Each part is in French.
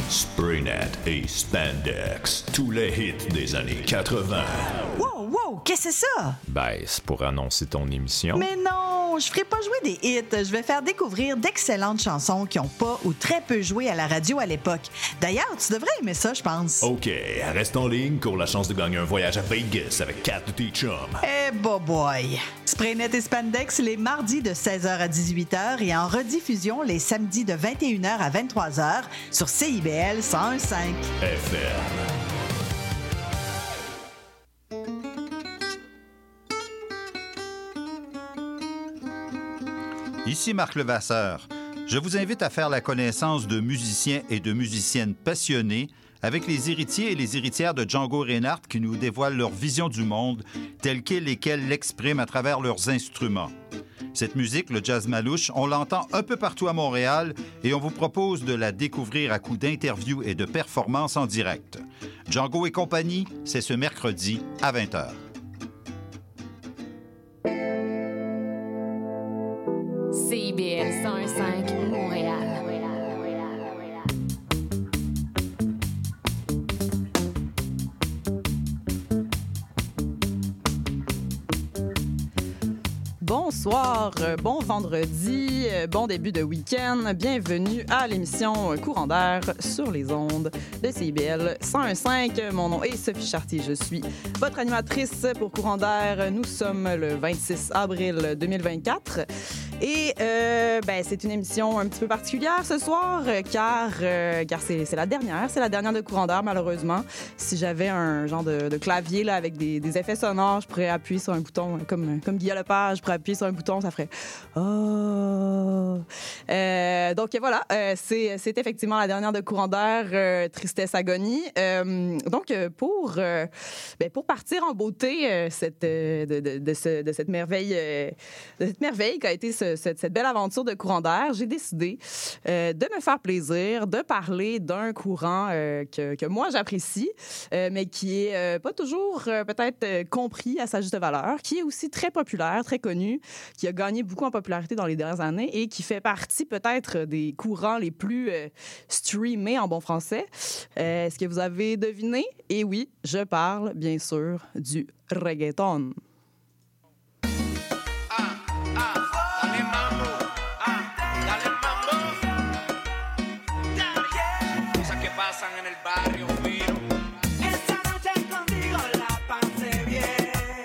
Spraynet et Spandex, tous les hits des années 80. Wow, qu'est-ce que c'est ça? Ben, c'est pour annoncer ton émission. Mais non, je ferai pas jouer des hits. Je vais faire découvrir d'excellentes chansons qui ont pas ou très peu joué à la radio à l'époque. D'ailleurs, tu devrais aimer ça, je pense. OK, reste en ligne pour la chance de gagner un voyage à Vegas avec Kat de tes chums. Eh boy! Spraynet et Spandex les mardis de 16h à 18h et en rediffusion les samedis de 21h à 23h sur CIBL 101.5 FM. Ici Marc Levasseur. Je vous invite à faire la connaissance de musiciens et de musiciennes passionnés avec les héritiers et les héritières de Django Reinhardt qui nous dévoilent leur vision du monde telle qu'elle l'expriment à travers leurs instruments. Cette musique, le jazz malouche, on l'entend un peu partout à Montréal et on vous propose de la découvrir à coups d'interviews et de performances en direct. Django et compagnie, c'est ce mercredi à 20h. CIBL 101.5 Montréal. Bonsoir, bon vendredi, bon début de week-end. Bienvenue à l'émission Courant d'air sur les ondes de CIBL 101.5. Mon nom est Sophie Chartier, je suis votre animatrice pour Courant d'air. Nous sommes le 26 avril 2024. Et c'est une émission un petit peu particulière ce soir, car c'est la dernière de Courant d'air, malheureusement. Si j'avais un genre de clavier là, avec des effets sonores, je pourrais appuyer sur un bouton, comme Guillaume Lepage, je pourrais appuyer sur un bouton, ça ferait « Oh ». Donc voilà, c'est effectivement la dernière de Courant d'air, tristesse, agonie. Pour partir en beauté de cette merveille qui a été cette belle aventure de Courant d'air, j'ai décidé de me faire plaisir, de parler d'un courant que moi j'apprécie, mais qui est pas toujours peut-être compris à sa juste valeur, qui est aussi très populaire, très connu, qui a gagné beaucoup en popularité dans les dernières années et qui fait partie peut-être des courants les plus streamés en bon français. Est-ce que vous avez deviné? Et oui, je parle bien sûr du reggaeton. En el barrio fino. Esta noche contigo la pasé bien.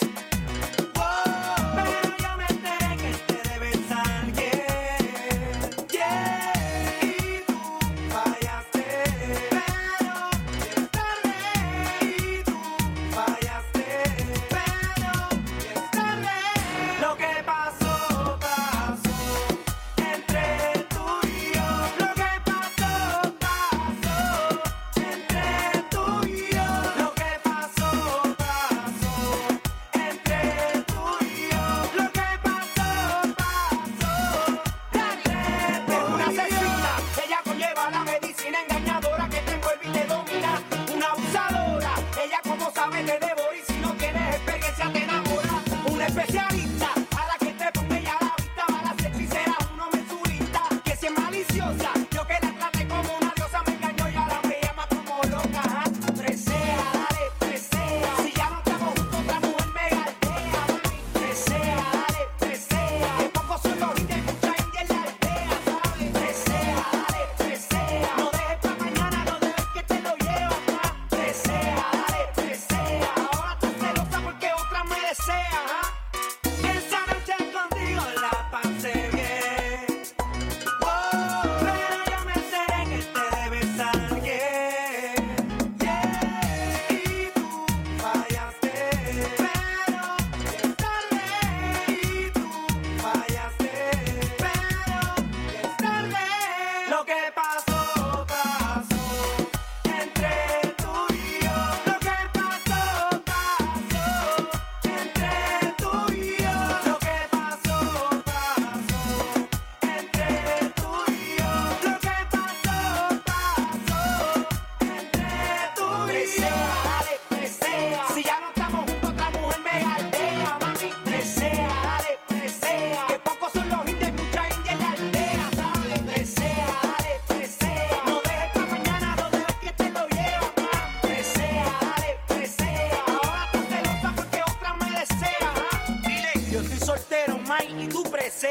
Oh, pero yo me enteré que te debes a alguien. Yeah, y tú fallaste. Pero ya es tarde. Y tú fallaste. Pero ya es tarde. Lo que pasó, pasó entre tú y yo. Lo que pasó, pasó. Entre tú y yo, lo que pasó, pasó. Entre tú y yo, lo que pasó, pasó. Es una asesina, ella conlleva la medicina engañadora que te envuelve y te domina. Una abusadora, ella como sabe te devora y si no tienes experiencia te enamora. Una especialista, a la que te ponga ella la vista, mala hechicera, uno mensurista, que si es maliciosa, yo que la traté como una diosa me engañó y ahora me llama como loca. Presea, dale, presea, si ya no estamos juntos otra mujer me galdea, mami. Presea, dale, presea, que pocos son los hits, mucha india en la aldea, ¿sabes? Presea, dale, presea, no dejes pa' mañana, no dejes que te lo lleve acá. Presea, dale, presea, ahora estás celosa porque otra me desea, ¿ah? Esa noche contigo la pasé bien. Oh, pero yo me enteré que te debes a alguien. Yeah, y tú fallaste. Pero ya es tarde. Y tú fallaste. Pero ya es tarde. Lo que pasó, pasó. Entre tú y yo. Lo que pasó, pasó. Entre tú y yo. Lo que pasó, pasó. Entre tú y yo. Lo que pasó, pasó. Entre tú y yo. Dale, presea. Si ya no estamos juntos, otra mujer me galdea, mami. Presea, dale, presea. Que pocos son los indios, mucha india en la aldea, ¿sabes? Presea, dale, presea.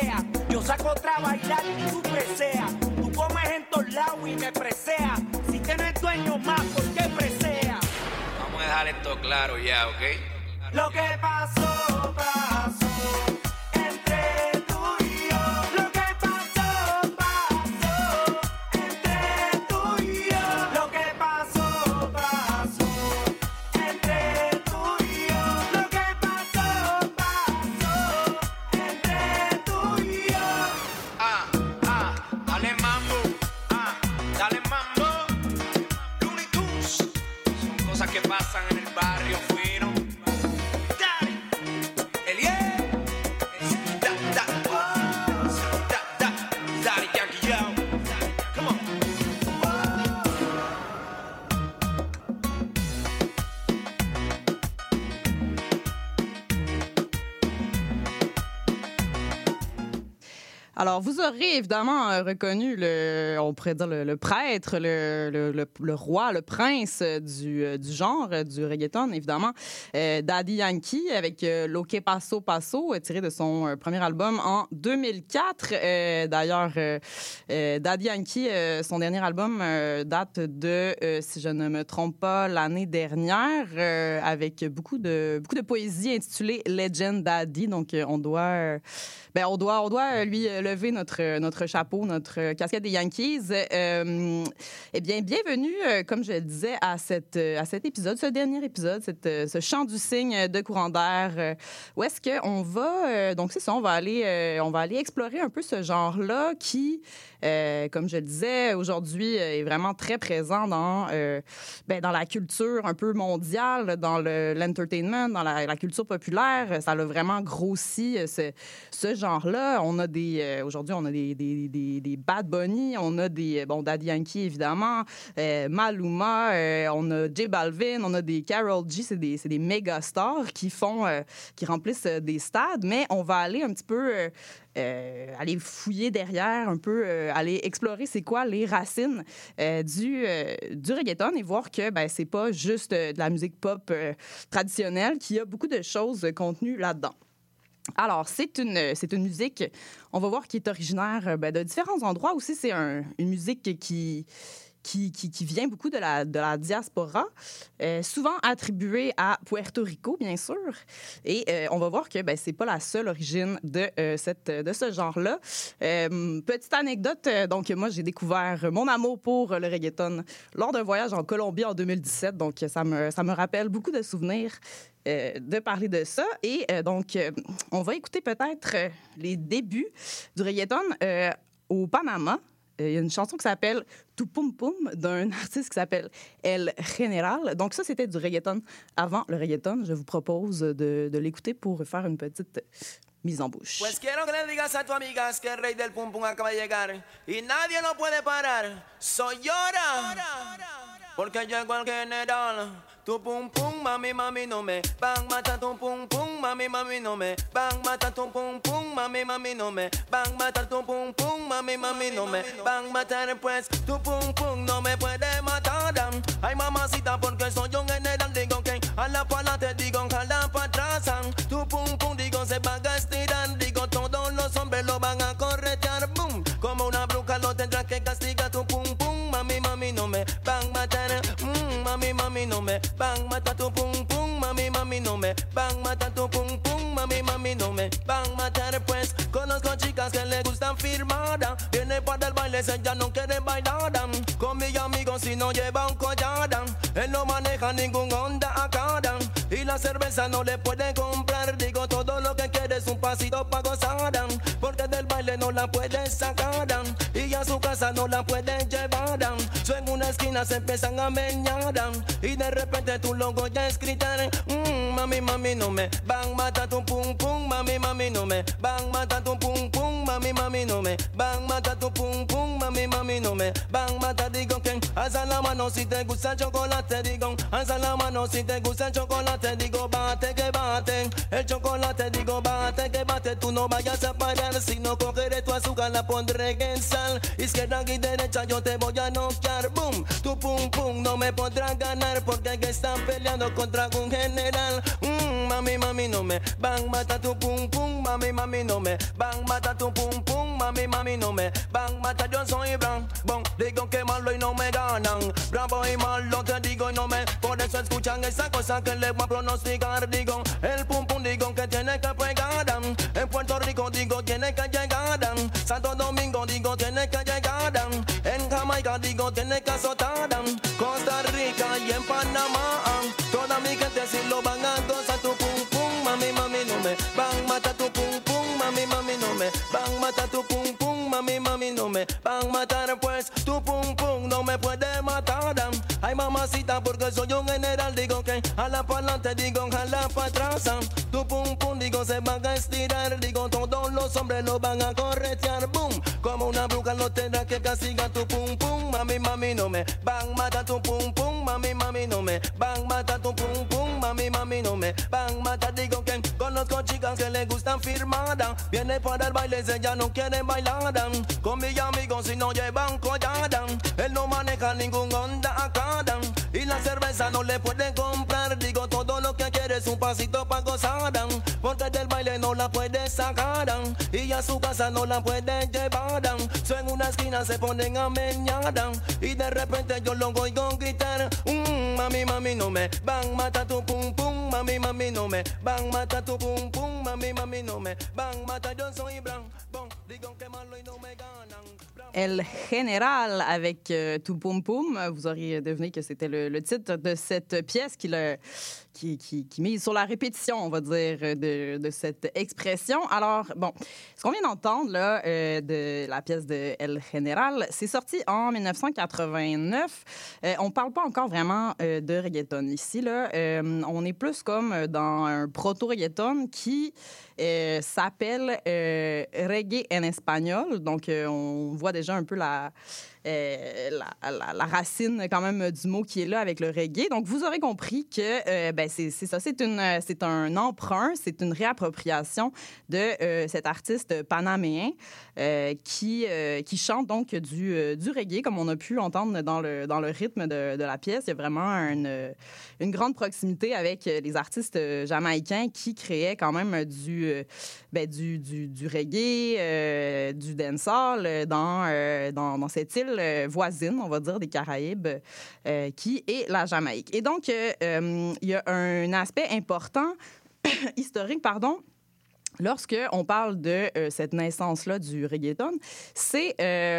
sea. Yo saco otra a bailar y tú preseas. Tú comes en todos lados y me preseas. Si tienes dueño más, ¿por qué preseas? Vamos a dejar esto claro ya, ¿ok? Lo que pasó, pasó entre tú y yo. Lo que pasó, pasó entre tú y yo. Lo que pasó, pasó entre tú y yo. Lo que pasó, pasó entre tú y yo. Dale mambo, dale mambo. Looney Tunes, son cosas que pasan en el barrio fino. Alors, vous aurez évidemment reconnu on pourrait dire le prêtre, le roi, le prince du genre, du reggaeton, évidemment, Daddy Yankee, avec Lo Que Paso Paso, tiré de son premier album en 2004. D'ailleurs, Daddy Yankee, son dernier album date de, si je ne me trompe pas, l'année dernière, avec beaucoup de poésie intitulée Legend Daddy. Donc, on doit lui lever notre chapeau, notre casquette des Yankees. Eh bien, bienvenue, comme je le disais, à cet épisode, ce dernier épisode, ce chant du cygne de Courant d'air, où est-ce qu'on va... donc, c'est ça, on va aller explorer un peu ce genre-là qui, comme je le disais, aujourd'hui, est vraiment très présent dans la culture un peu mondiale, dans l'entertainment, dans la culture populaire. Ça a vraiment grossi ce genre-là. Aujourd'hui, on a des Bad Bunny, on a Daddy Yankee, évidemment, Maluma, on a J Balvin, on a des Karol G, c'est des méga stars qui remplissent des stades, mais on va aller un petit peu aller fouiller derrière, un peu aller explorer c'est quoi les racines du reggaeton et voir que c'est pas juste de la musique pop traditionnelle, qu'il y a beaucoup de choses contenues là-dedans. Alors, c'est une musique, on va voir, qui est originaire de différents endroits. Aussi, c'est une musique qui vient beaucoup de la diaspora, souvent attribuée à Puerto Rico, bien sûr. Et on va voir que c'est pas la seule origine de ce genre-là. Petite anecdote, donc moi, j'ai découvert mon amour pour le reggaeton lors d'un voyage en Colombie en 2017. Donc, ça me rappelle beaucoup de souvenirs de parler de ça. Et donc, on va écouter peut-être les débuts du reggaeton au Panama. Il y a une chanson qui s'appelle Tu Pum Pum d'un artiste qui s'appelle El General. Donc ça, c'était du reggaeton avant le reggaeton. Je vous propose de l'écouter pour faire une petite mise en bouche. Pues quiero que le digas a tu amigas que el rey del pum pum acaba de llegar y nadie lo puede parar. Soy Llora, porque llegó el general. Tu pum pum, mami, mami, no me bang mata tu pum pum, mami, mami, no me bang mata tu pum pum, mami, mami, no me bang mata tu pum pum, mami, mami, no me bang matar. Pues tu pum pum no me puede matar. Ay, mamacita, porque soy un general. Digo que a la pala te digo, jala para atrás. Tu pum pum, digo, se va a estirar. Digo, todos los hombres lo van a corretear. Boom, como una bruja lo tendrás que castigar. Tu pum pum, mami, mami, no me bang matar. Mami, mami, no me bang mata tu pum pum, mami, mami, no me bang mata tu pum pum, mami, mami, no me bang matar. Pues conozco chicas que le gustan firmar, viene para el baile, ella no quiere bailar. Con mis amigos si no lleva un collar, él no maneja ningún Honda acá y la cerveza no le puede comprar. Digo, todo lo que quiere es un pasito pa' gozar, porque del baile no la puede sacar y a su casa no la puede llevar. So en una esquina se empiezan a meñar y de repente tu logo ya es gritar. Mami, mami, no me bang mata tu pum pum, mami, mami, no me bang mata tu pum pum, mami, mami, no me bang mata tu pum pum, mami, mami, no me bang mata. Digo que alza la mano si te gusta el chocolate. Digo, alza la mano si te gusta el chocolate. Digo, bate que bate el chocolate. Digo, bate que bate. Tú no vayas a parar, si no cogeré tu azúcar, la pondré en sal. Izquierda y derecha yo te voy a noquear. Boom, Tu pum pum no me podrás ganar porque que están peleando contra un general. Mami, mami, no me van mata tu pum pum. Mami, mami, no me van mata tu pum pum. Mami, mami, no me van mata. Yo soy bon, digo que malo y no me ganan. Bravo y malo te digo y no me. Por eso escuchan esa cosa que les voy a pronosticar. Digo, el pum pum digo que tiene que pegar. En Puerto Rico digo tiene que llegar. Santo Domingo digo tiene que llegar. En Jamaica digo tiene que azotar. Costa Rica y en Panamá. Toda mi gente si lo van a gozar. Tu pum pum, mami, mami, no me van matar tu pum pum. Mami, mami, no me van matar tu pum pum. Mami, mami, no me van matar. Pues tu pum pum no me puede matar. Ay, mamacita, porque soy un general. Digo que jala para adelante, digo jala para atrás. Tu pum pum, digo se van a estirar. Digo todos los hombres lo van a corretear. Boom, como una bruja lo tendrá que castigar. Tu pum pum, mami, mami, no me van matar tu pum pum. Mami, mami, no me van matar tu pum pum. Mami, mami, no me van matar. Digo que conozco chicas que les gustan firmada. Viene para el baile, ellas no quieren bailar. Con mis amigos si no llevan collada. Él no maneja ningún Honda acá. Y la cerveza no le puede comprar. Digo todo lo que quiere es un pasito para gozar. Porque del baile no la puede sacar. Y a su casa no la puede llevar. So en una esquina se ponen a meñar. Y de repente yo lo oigo gritar. Mami, mami, no me van matar tu pum pum. Mami, mami, no me van matar tu pum pum. Mami, mami, no me van matar. Yo soy blanc. Digo que malo y no me ganan. El Général avec Tout Poum Poum. Vous auriez deviné que c'était le titre de cette pièce qui mise sur la répétition, on va dire, de cette expression. Alors, bon, ce qu'on vient d'entendre, là, de la pièce de El Général, c'est sorti en 1989. On parle pas encore vraiment de reggaeton ici, là. On est plus comme dans un proto-reggaeton qui s'appelle reggae en espagnol. Donc, on voit déjà un peu la racine quand même du mot qui est là avec le reggae. Donc, vous aurez compris que c'est ça, c'est un emprunt, c'est une réappropriation de cet artiste panaméen qui chante donc du reggae, comme on a pu entendre dans le rythme de la pièce. Il y a vraiment une grande proximité avec les artistes jamaïcains qui créaient quand même du reggae, du dancehall dans cette île voisine, on va dire, des Caraïbes, qui est la Jamaïque. Et donc, il y a un aspect important, historique, pardon, lorsque on parle de cette naissance-là du reggaeton, c'est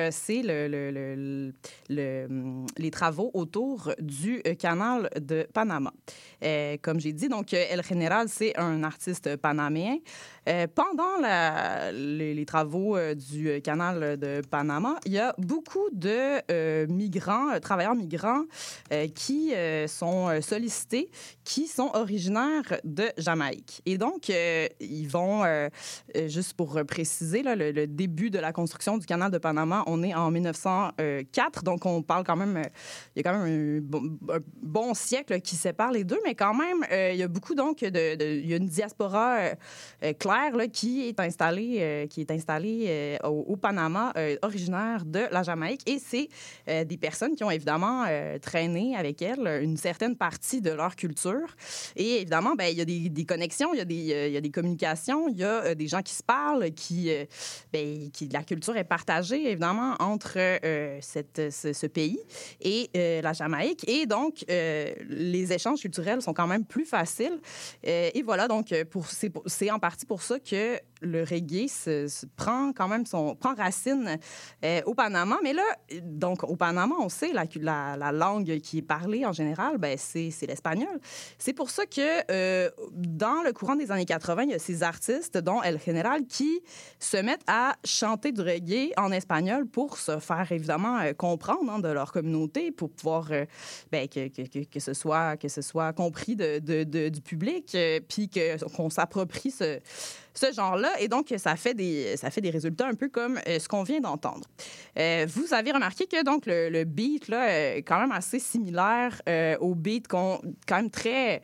les travaux autour du canal de Panama. Comme j'ai dit, donc El Général, c'est un artiste panaméen. Pendant les travaux du canal de Panama, il y a beaucoup de travailleurs migrants qui sont sollicités, qui sont originaires de Jamaïque. Et donc, ils vont, juste pour préciser, là, le début de la construction du canal de Panama, on est en 1904, donc on parle quand même, il y a quand même un bon siècle qui sépare les deux, mais quand même, il y a beaucoup, donc, il y a une diaspora claire là, qui est installée au Panama, originaire de la Jamaïque, et c'est des personnes qui ont évidemment traîné avec elles une certaine partie de leur culture. Et évidemment, il y a des connexions, il y a des communications, il y a des gens qui se parlent, la culture est partagée, évidemment, entre ce pays et la Jamaïque. Et donc, les échanges culturels sont quand même plus faciles. Et voilà, donc, c'est en partie pour ça que le reggae prend racine au Panama. Mais là, donc, au Panama, on sait la langue qui est parlée en général, c'est l'espagnol. C'est pour ça que dans le courant des années 80, il y a ces artistes, dont El Général, qui se mettent à chanter du reggae en espagnol pour se faire évidemment comprendre de leur communauté, pour pouvoir que ce soit compris du public, puis qu'on s'approprie ce genre-là. Et donc, ça fait des résultats un peu comme ce qu'on vient d'entendre. Vous avez remarqué que donc le beat là, est quand même assez similaire au beat quand même très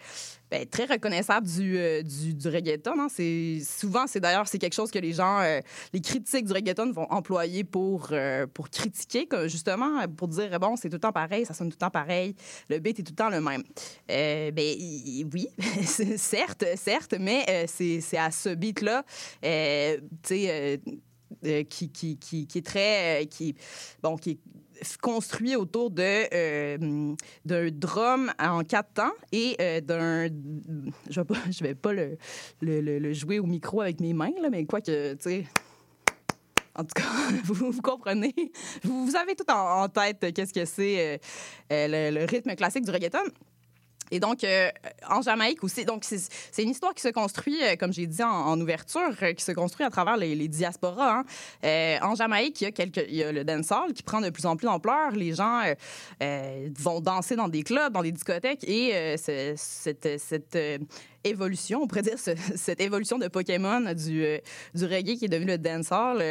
très reconnaissable du reggaeton. Hein. Souvent, c'est quelque chose que les gens, les critiques du reggaeton vont employer pour critiquer, justement, pour dire, bon, c'est tout le temps pareil, ça sonne tout le temps pareil, le beat est tout le temps le même. Oui, certes, mais c'est à ce beat-là, qui est très... qui est construit autour d'un drum en 4 temps et d'un... Je vais pas le jouer au micro avec mes mains, là, mais quoi que, tu sais... En tout cas, vous comprenez. Vous avez tout en tête qu'est-ce que c'est le rythme classique du reggaeton. Et donc, en Jamaïque aussi, donc c'est une histoire qui se construit, comme j'ai dit en ouverture, qui se construit à travers les diasporas. Hein. En Jamaïque, il y a le dancehall qui prend de plus en plus d'ampleur. Les gens vont danser dans des clubs, dans des discothèques, et cette évolution, on pourrait dire cette évolution de Pokémon du reggae qui est devenu le dancehall,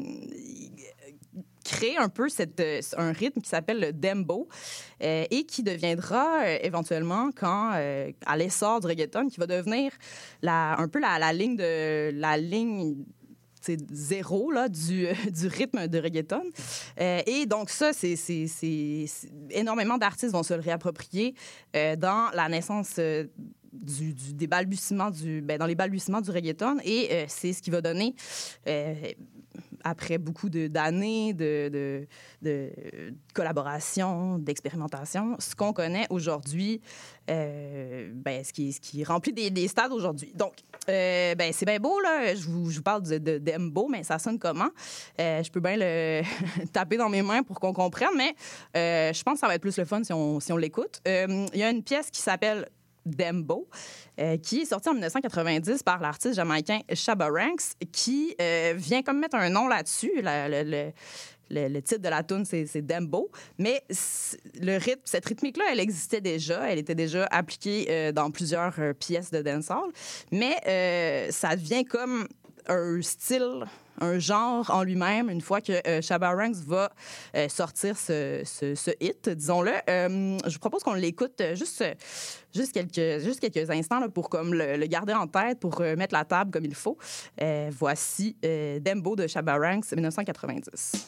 crée un peu un rythme qui s'appelle le dembow et qui deviendra éventuellement, à l'essor du reggaeton, qui va devenir un peu la ligne zéro là, du rythme de reggaeton. Et donc ça, énormément d'artistes vont se le réapproprier dans la naissance des balbutiements dans les balbutiements du reggaeton, et c'est ce qui va donner après beaucoup d'années de collaboration, d'expérimentation, ce qu'on connaît aujourd'hui, ce qui remplit des stades aujourd'hui. Donc, c'est bien beau, là. Je vous parle de dembow, mais ça sonne comment? Je peux bien le taper dans mes mains pour qu'on comprenne, mais je pense que ça va être plus le fun si on l'écoute. Il y a une pièce qui s'appelle Dembow, qui est sorti en 1990 par l'artiste jamaïcain Shabba Ranks, qui vient comme mettre un nom là-dessus. Le titre de la tune, c'est Dembow. Mais cette rythmique-là, elle existait déjà. Elle était déjà appliquée dans plusieurs pièces de dancehall. Mais ça devient comme un style, un genre en lui-même, une fois que Shabba Ranks va sortir ce hit, disons-le. Je vous propose qu'on l'écoute juste quelques instants là, pour comme le garder en tête, pour mettre la table comme il faut. Voici Dembow de Shabba Ranks, 1990.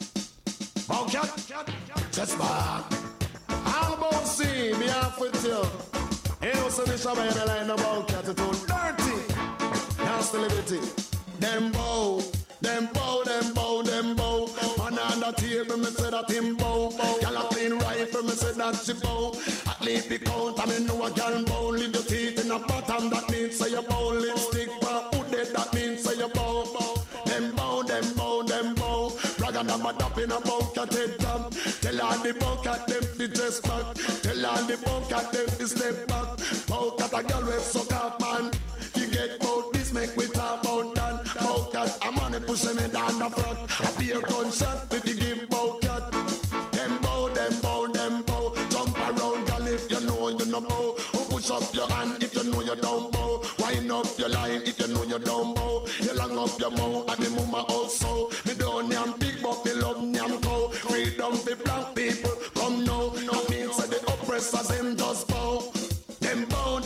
Just back. I'm about to see me off with you. You know, so this Shabba ain't line about cat at all. Dirty. Nasty liberty. Dembow. Man on the table, me say that him bow. Girl a clean rifle, me say that she bow. At least the count, I mean know a girl bow. Leave your teeth in the bottom, that means say you bow. Lipstick for who dead, that means say you bow. Them bow. Rag and I'm a dap in a bucket head top. Tell all the bucket them to dress back. Tell all the bucket them to step back. Bucket a girl with suck up, man. You get bout this, make we talk about that. Bucket a man push me down the front. A beer gunshot with the give bucket. Them bow. Jump around, girl, if you know you no bow. Push up your hand if you know you don't bow. Wind up your line if you know you don't bow. You long up your mouth and the mama also. Me don't yam big but me love yam cow. Freedom for black people, come now. I mean say the oppressors them just bow. Them bow.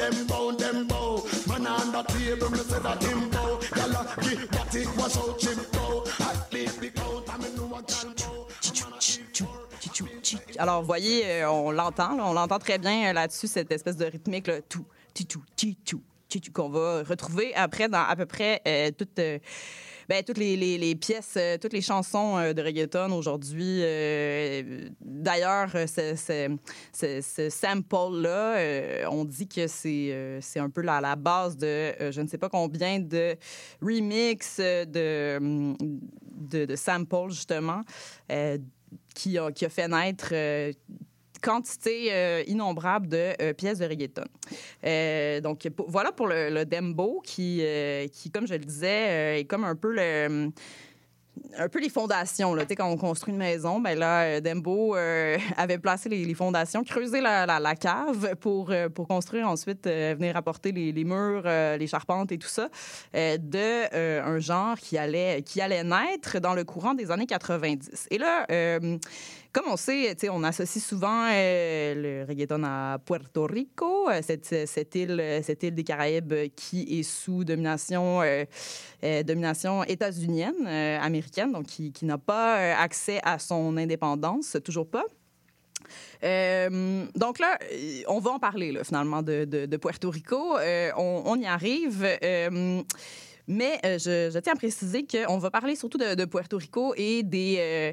Man on the table, me say that him bow. Y'all give that it was out chip bow. At least the count I mean no one can bow. Alors, vous voyez, on l'entend très bien là-dessus, cette espèce de rythmique, là, tout, qu'on va retrouver après dans à peu près toutes les pièces, toutes les chansons de reggaeton aujourd'hui. D'ailleurs, ce sample-là, on dit que c'est un peu la base de je ne sais pas combien de remix de samples, justement, qui a fait naître quantité innombrable de pièces de reggaeton. Donc, voilà pour le dembow qui, comme je le disais, est comme un peu les fondations. Là. Quand on construit une maison, ben là, Dembow avait placé les fondations, creusé la cave pour construire ensuite, venir apporter les murs, les charpentes et tout ça, un genre qui allait naître dans le courant des années 90. Et là, comme on sait, on associe souvent le reggaeton à Puerto Rico, cette île des Caraïbes qui est sous domination états-unienne, américaine, donc qui n'a pas accès à son indépendance, toujours pas. Donc là, on va en parler là, finalement de Puerto Rico. On y arrive. Mais je tiens à préciser qu'on va parler surtout de Puerto Rico et des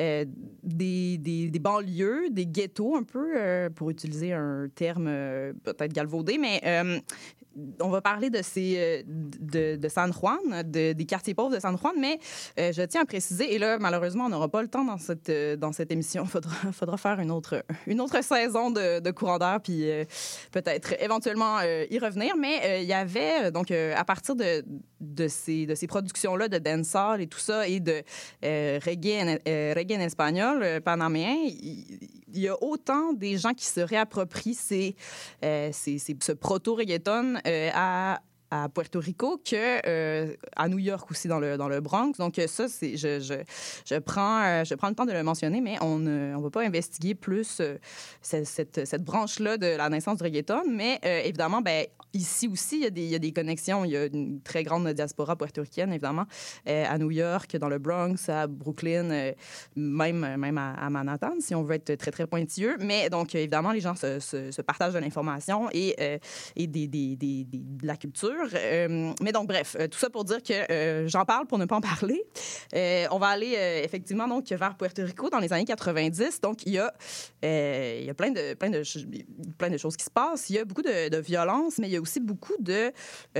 banlieues, des ghettos un peu, pour utiliser un terme peut-être galvaudé, mais on va parler de San Juan, des quartiers pauvres de San Juan, mais je tiens à préciser, et là, malheureusement, on n'aura pas le temps dans cette émission. Faudra faire une autre saison de courant d'air, puis peut-être éventuellement y revenir. Mais il y avait, donc, à partir de ces productions-là de dancehall et tout ça, et de reggae en espagnol panaméen, il y a autant des gens qui se réapproprient ce proto-reggaeton à Puerto Rico que à New York aussi, dans le Bronx. Donc ça, je prends le temps de le mentionner, mais on ne va pas investiguer plus cette branche-là de la naissance du reggaeton. Mais évidemment, ici aussi, il y a des connexions. Il y a une très grande diaspora puertoricaine, évidemment, à New York, dans le Bronx, à Brooklyn, même à Manhattan, si on veut être très, très pointilleux. Mais donc, évidemment, les gens se partagent de l'information et de la culture. Mais donc, bref, tout ça pour dire que j'en parle pour ne pas en parler. On va aller effectivement donc vers Puerto Rico dans les années 90. Donc, il y a plein de choses qui se passent. Il y a beaucoup de violence, mais il y a aussi beaucoup de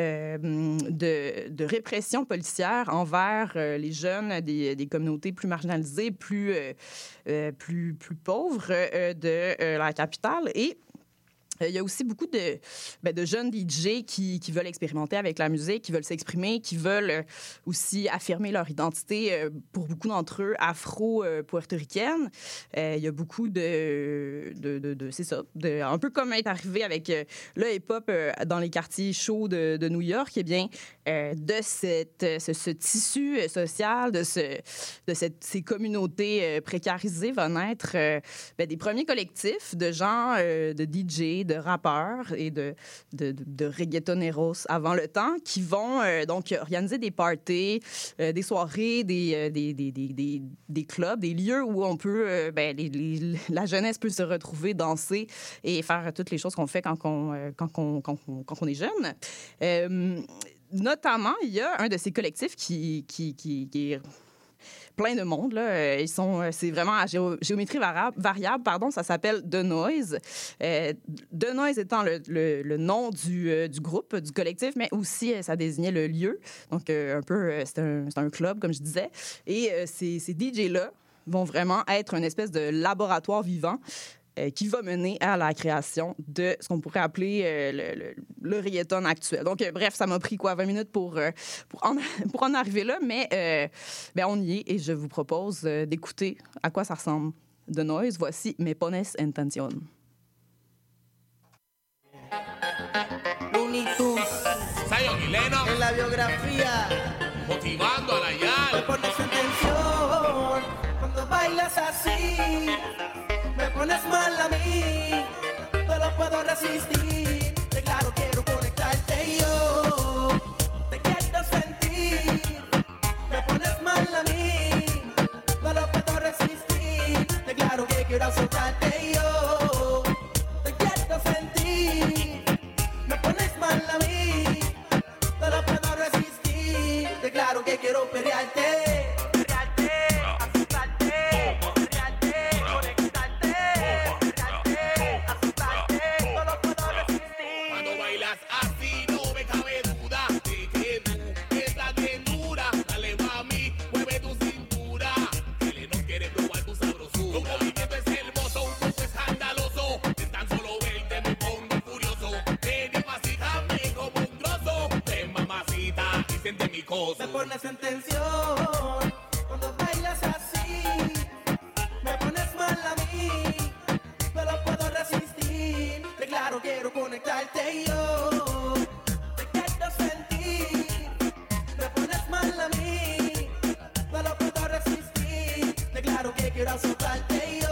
répression policière envers les jeunes des communautés plus marginalisées, plus pauvres de la capitale. Et il y a aussi beaucoup de jeunes DJ qui veulent expérimenter avec la musique, qui veulent s'exprimer, qui veulent aussi affirmer leur identité, pour beaucoup d'entre eux, afro-puertoricaine. Il y a beaucoup c'est ça, un peu comme est arrivé avec le hip-hop dans les quartiers chauds de New York, eh bien, de ce tissu social, de ces communautés précarisées va naître des premiers collectifs de gens, de DJ, de rappeurs et de reggaetoneros avant le temps qui vont donc organiser des parties, des soirées, des clubs, des lieux où on peut, la jeunesse peut se retrouver, danser et faire toutes les choses qu'on fait quand on est jeune. Notamment, il y a un de ces collectifs qui est plein de monde, là. C'est vraiment à géométrie variable, ça s'appelle The Noise. The Noise étant le nom du groupe, du collectif, mais aussi ça désignait le lieu. Donc, un peu, c'est un club, comme je disais. Et ces DJ-là vont vraiment être une espèce de laboratoire vivant qui va mener à la création de ce qu'on pourrait appeler le reggaeton actuel. Donc, bref, ça m'a pris 20 minutes pour en arriver là, mais on y est et je vous propose d'écouter à quoi ça ressemble. The Noise, voici Me Pones en Tensión. Looney Tunes, Zion y Lennox, en la biografía, motivando a la me YAL. pones en tensión cuando bailas así. Me pones mal a mí, no lo puedo resistir. De claro quiero conectarte y yo te quiero sentir. Me pones mal a mí, no lo puedo resistir. De claro que quiero soltarte y yo te quiero sentir. Me pones mal a mí, no lo puedo resistir. De claro que quiero pelearte. Me pones en tensión cuando bailas así. Me pones mal a mí, no lo puedo resistir. De claro quiero conectarte y yo te quiero sentir. Me pones mal a mí, no lo puedo resistir. De claro que quiero soltarte y yo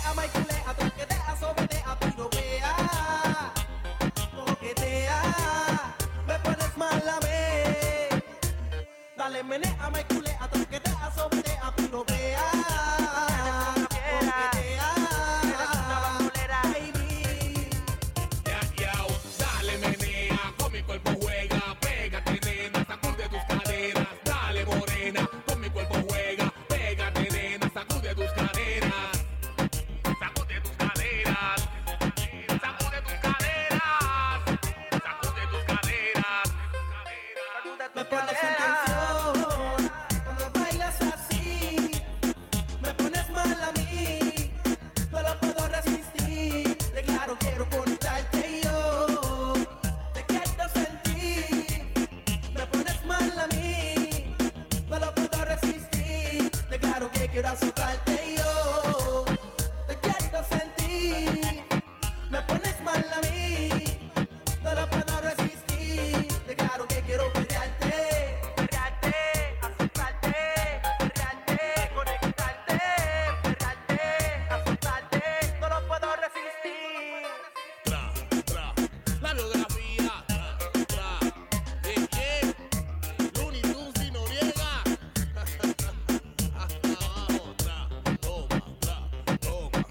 menea, maiculea, toquetea, sobetea, piropea, coquetea, me pones mal a ver. Dale menea, maiculea, toquetea, sobetea, piropea, coquetea, baby. Dale menea, con mi cuerpo juega, pégate nena, sacude tus caderas. Dale morena, con mi cuerpo juega, pégate nena, sacude tus caderas. Sacude tus caderas, sacude tus caderas, sacude tus caderas. Me pones en tensión cuando bailas así, me pones mal a mí, no lo puedo resistir. De claro quiero conectarte yo, te quiero sentir. Me pones mal a mí, no lo puedo resistir. De claro que quiero azotarte yo, te quiero sentir. Me pones mal a mí, no lo puedo resistir. De claro que quiero pelearte, pelearte, azotarte, pelearte, conectarte, pelearte, azotarte. No lo puedo resistir. La biografía, de quién, Looney Tunes y Noriega. Hasta abajo, toma, toma.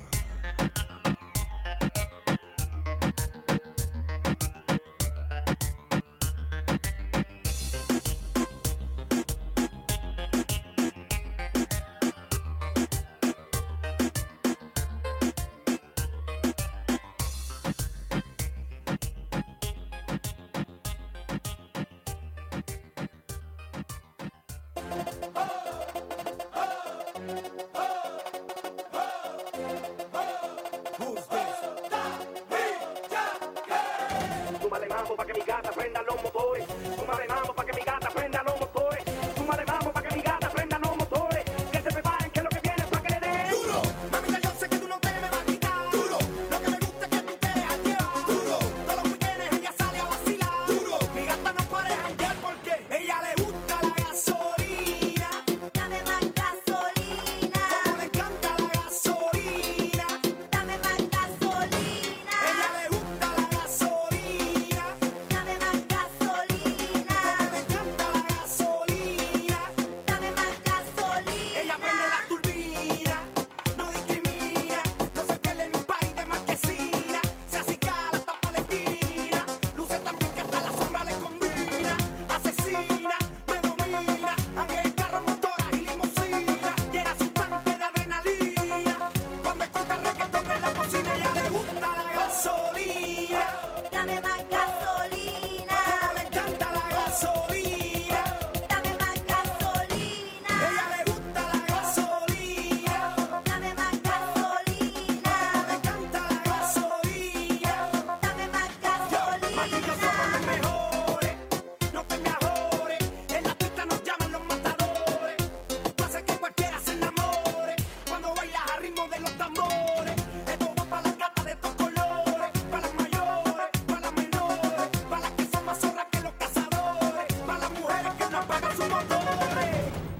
Súmale mambo pa' que mi gata prenda los motores. Súmale mambo pa' que mi gata prenda los motores. Súmale mambo pa' que mi gata prenda los motores. Que se preparen que lo que viene es pa' que le den duro. Mamita, yo sé que tú no te me vas a quitar duro. Lo que me gusta es que tú te dejas llevar duro. Todos los weekends ella sale a vacilar duro. Mi gata no puede janguear porque ella le gusta la gasolina. Dame más gasolina. Como le encanta la gasolina. Dame más gasolina. Ella le gusta la gasolina. Dame más gasolina. Como le encanta la gasolina. Dame más gasolina. Ella prende la turbina, no discrimina, no se pierde en un país de marquesina. Se acicala hasta Palestina, luce también que hasta la sombra le combina. Asesina, me domina, anda en carro, motora y limusina. Llena su tanque de adrenalina, cuando escucha reggaetón en la cocina. Ella le gusta la gasolina. Dame más gasolina. Como le encanta la gasolina. Dame más gasolina. Ella le gusta la gasolina. Dame más gasolina. Me encanta la gasolina. Dame más gasolina. Martillo somos los mejores, no te me ahores. En la pista nos llaman los matadores. Tú haces que cualquiera se enamore cuando bailas a ritmo de los tambores. Esto va para las gatas de estos colores, para las mayores, para las menores, para las que son más zorras que los cazadores, para las mujeres que no apagan sus motores.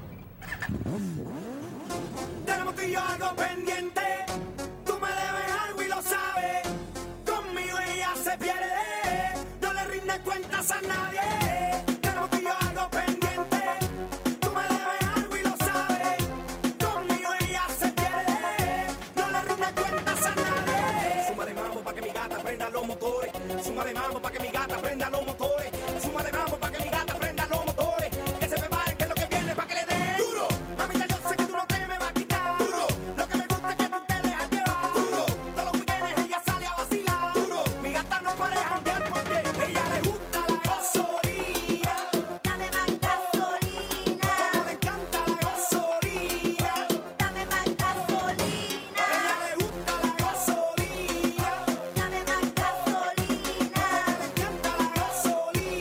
Tenemos tú y yo algo pendiente. Tú me debes algo y lo sabes. Conmigo ella se pierde. No le rinde cuentas a nadie. Tenemos tú y yo algo pendiente. Tú me debes algo y lo sabes. Conmigo ella se pierde. No le rinde cuentas a nadie. Súmale mambo pa' que mi gata prenda los motores. Súmale mambo pa' que mi gata prenda los motores. Súmale mambo pa' que mi gata prenda los motores. Que se preparen que lo que viene es pa' que le den duro. Mamita, yo sé que tú no te me vas a quitar duro. Lo que me gusta es que tú te dejas llevar duro. Todos los weekends ella sale a vacilar duro. Mi gata no puede janguear porque ella le gusta la gasolina. Dame más gasolina. Como le encanta la gasolina. Dame más gasolina. Ella le gusta la gasolina. Dame más gasolina. Como le encanta la gasolina.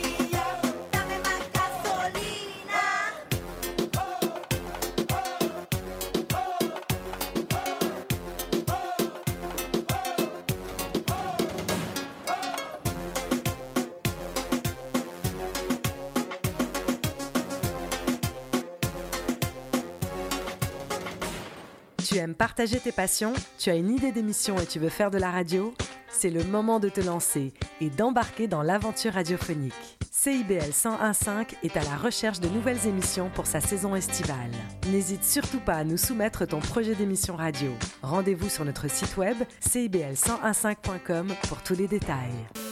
Tu aimes partager tes passions, tu as une idée d'émission et tu veux faire de la radio? C'est le moment de te lancer et d'embarquer dans l'aventure radiophonique. CIBL 101.5 est à la recherche de nouvelles émissions pour sa saison estivale. N'hésite surtout pas à nous soumettre ton projet d'émission radio. Rendez-vous sur notre site web cibl1015.com pour tous les détails.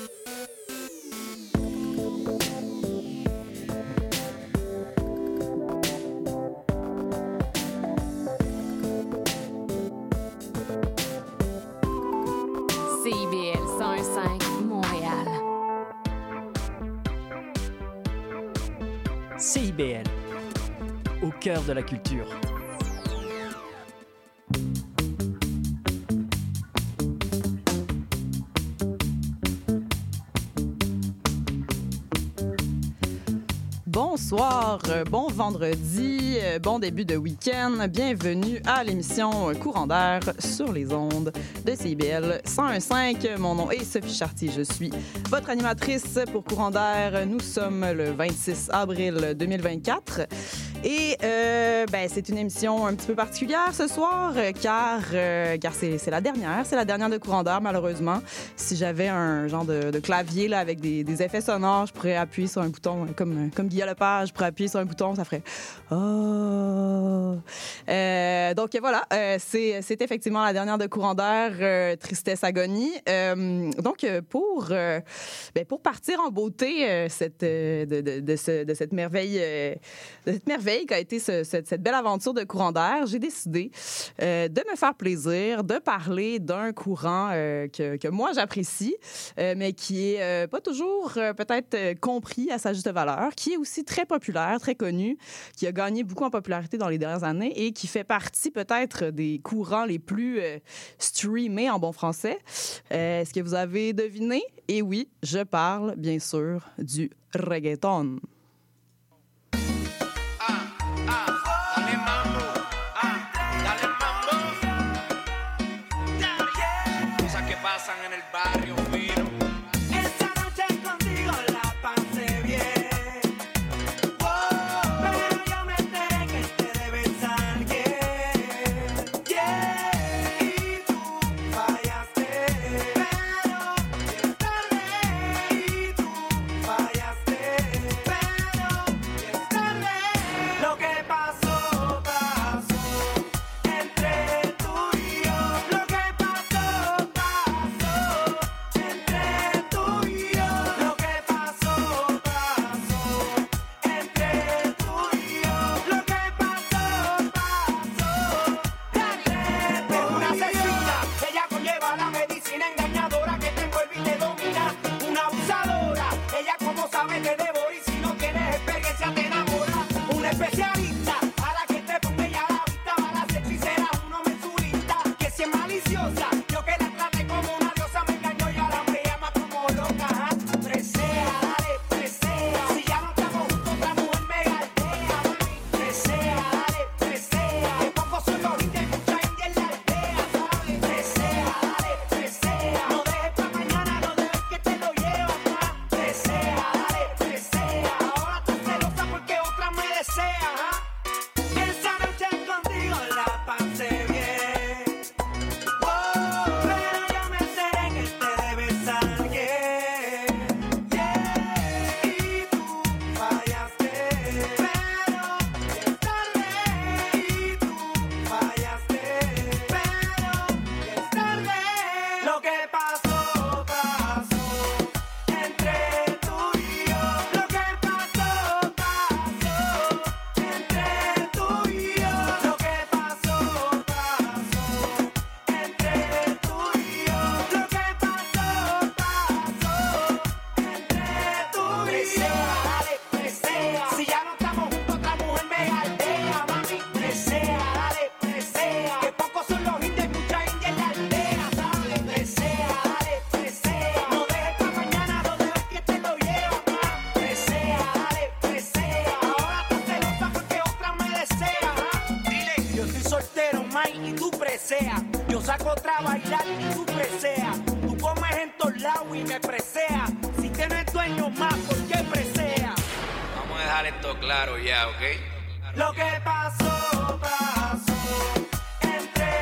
CIBL 101.5 Montréal. CIBL, au cœur de la culture. Bonsoir, bon vendredi, bon début de week-end. Bienvenue à l'émission Courant d'air sur les ondes de CIBL 101.5. Mon nom est Sophie Chartier, je suis votre animatrice pour Courant d'air. Nous sommes le 26 avril 2024 et c'est une émission un petit peu particulière ce soir car c'est la dernière de Courant d'air malheureusement. Si j'avais un genre de clavier là, avec des effets sonores, je pourrais appuyer sur un bouton comme Guillaume Lepage, je pourrais appuyer sur un bouton, ça ferait oh. Donc voilà, c'est effectivement la dernière de Courant d'air, tristesse, agonie. Donc pour partir en beauté de cette merveille qu'a été cette belle aventure de Courant d'air, j'ai décidé de me faire plaisir, de parler d'un courant que moi j'apprécie, mais qui est pas toujours peut-être compris à sa juste valeur, qui est aussi très populaire, très connu, qui a gagné beaucoup en popularité dans les dernières années et qui fait partie peut-être des courants les plus streamés en bon français. Est-ce que vous avez deviné? Et oui, je parle bien sûr du reggaeton. Yo saco otra a bailar y tú preseas. Tú comes en todos lados y me preseas. Si tienes dueño más, ¿por qué preseas? Vamos a dejar esto claro ya, ¿ok? Lo que pasó, pasó entre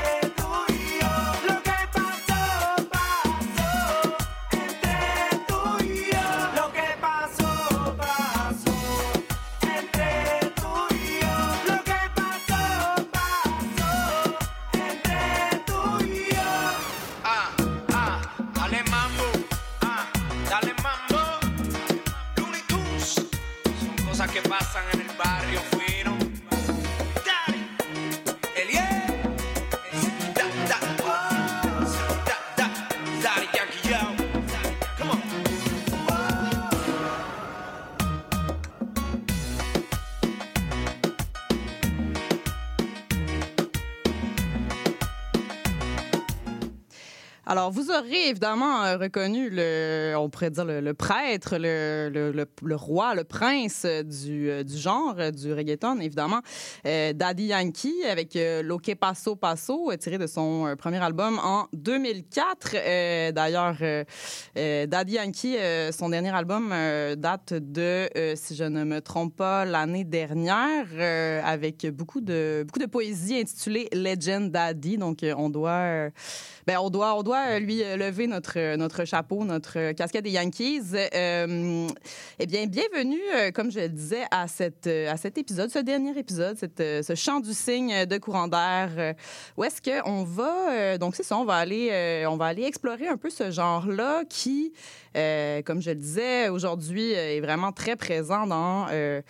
Alors, vous aurez évidemment reconnu on pourrait dire le prêtre, le roi, le prince du genre, du reggaeton, évidemment, Daddy Yankee, avec Lo Que Paso Paso, tiré de son premier album en 2004. D'ailleurs, Daddy Yankee, son dernier album date de, si je ne me trompe pas, l'année dernière, avec beaucoup de poésie intitulée Legend Daddy. Donc, on doit lui lever notre chapeau, notre casquette des Yankees. Eh bien, bienvenue, comme je le disais, à cet épisode, ce dernier épisode, ce chant du cygne de Courant d'air, où est-ce qu'on va... donc, c'est ça, on va aller explorer un peu ce genre-là qui, comme je le disais, aujourd'hui, est vraiment très présent dans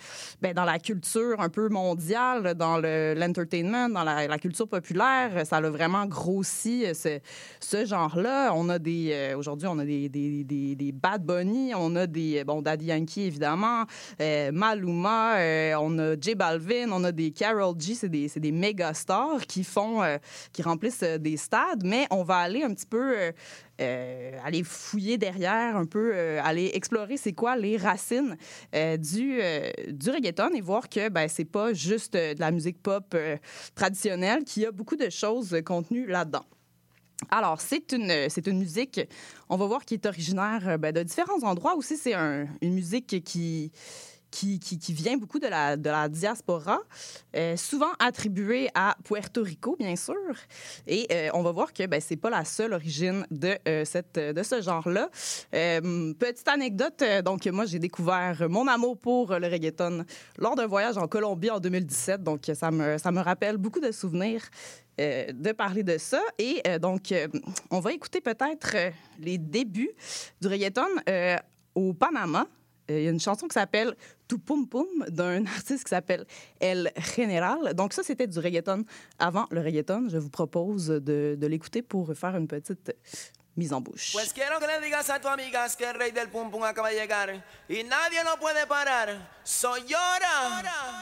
la culture un peu mondiale, dans l'entertainment, dans la culture populaire. Ça a vraiment grossi ce genre-là. On a aujourd'hui, on a des Bad Bunny, on a Daddy Yankee, évidemment, Maluma, on a J Balvin, on a des Karol G, c'est des méga stars qui remplissent des stades, mais on va aller un petit peu aller fouiller derrière, un peu aller explorer c'est quoi les racines du reggaeton et voir que c'est pas juste de la musique pop traditionnelle, qu'il y a beaucoup de choses contenues là-dedans. Alors, c'est une musique, on va voir, qui est originaire de différents endroits. Aussi, c'est une musique qui vient beaucoup de la diaspora, souvent attribuée à Puerto Rico, bien sûr. Et on va voir que c'est pas la seule origine de ce genre-là. Petite anecdote, donc moi, j'ai découvert mon amour pour le reggaeton lors d'un voyage en Colombie en 2017. Donc, ça me rappelle beaucoup de souvenirs de parler de ça. Et donc, on va écouter peut-être les débuts du reggaeton au Panama. Il y a une chanson qui s'appelle Tu Pum Pum d'un artiste qui s'appelle El General. Donc ça, c'était du reggaeton avant le reggaeton. Je vous propose de l'écouter pour faire une petite mise en bouche. Pues quiero que le digas a tu amigas que el rey del pum pum acaba de llegar y nadie lo puede parar. Soy Yora,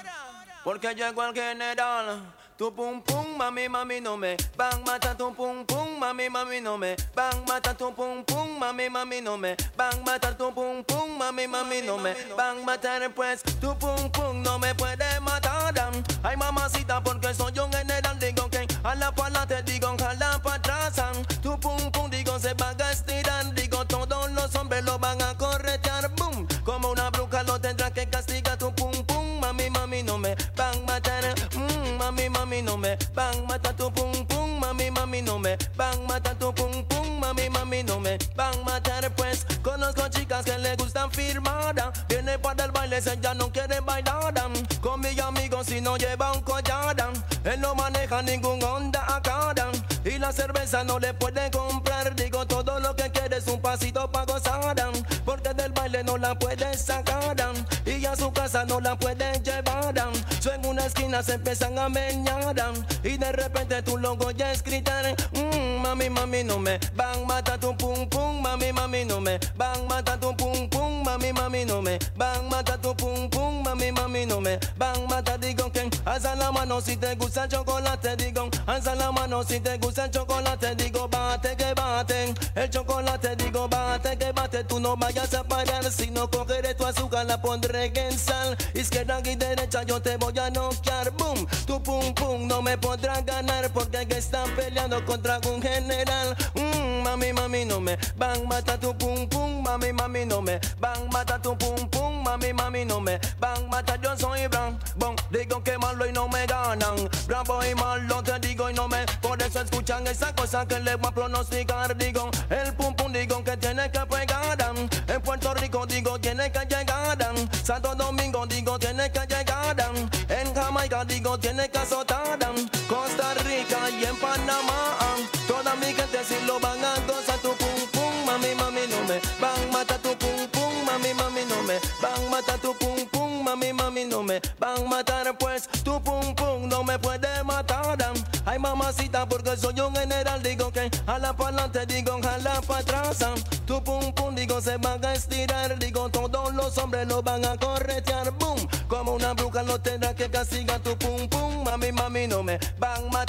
porque llegó el general. Tu pum pum, mami, mami, no me van mata tu pum pum, mami, mami, no me van mata tu pum pum, mami, mami, no me van matar tu pum pum, mami, mami, no me van matar. Pues tu pum pum no me puede matar. Ay, mamacita, porque soy un general, digo que a la pala te digo, jala para atrás. Tu pum pum, digo, se van a estirar, digo, todos los hombres lo van a corretear, boom, como una bruja lo tendrá que castigar. Tu pum pum, mami, mami, no me van matar. Mami, mami, no me van matar tu pum pum, mami, mami, no me van matar tu pum pum, mami, mami, no me van matar. Pues conozco chicas que le gustan firmar, viene para el baile, ella no quiere bailar. Con mis amigos si no lleva un collar, él no maneja ningún Honda acá y la cerveza no le puede comprar. Digo, todo lo que quiere es un pasito para gozar, porque del baile no la puede sacar y a su casa no la puede llevar. So en una esquina se empiezan a meñar y de repente tu logo ya es gritar. Mami, mami, no me van matar tu pum pum, mami, mami, no me van matar tu pum pum, mami, mami, no me van matar tu pum pum, mami, mami, no me van matar. Digo que alza la mano si te gusta el chocolate, digo, alza la mano si te gusta el chocolate, digo, bate que bate el chocolate, digo, bate que bate, tú no vayas a parar, si no cogeré tu azúcar la pondré en sal, izquierda y derecha yo te voy a noquear, boom, tu pum pum no me podrás ganar porque están peleando contra un general. Mami, mami, no me van matar tu pum pum, mami, mami, no me van matar tu pum pum, mami, mami, no me van matar. Yo soy bon, digo que malo y no me ganan, bravo y malo te digo y no me, por eso escuchan esa cosa que les voy a pronosticar. Digo, el pum pum digo que tiene que pegar, en Puerto Rico digo tiene que llegar, Santo Domingo digo tiene que llegar, en Jamaica digo tiene que azotar, Costa Rica y en Panamá, toda mi gente si lo van a gozar. Tu pum pum, mami, mami, no me van matar tu pum pum, mami, mami, no me van matar tu pum pum, mami, mami, no me van matar. Pues tu pum pum no me puede matar. Ay, mamacita, porque soy un general, digo que jala para adelante, digo jala para atrás. Tu pum pum, digo se van a estirar, digo todos los hombres lo van a corretear, boom, como una bruja lo tendrá que castigar. Tu pum pum, mami, mami, no me van matar tu pum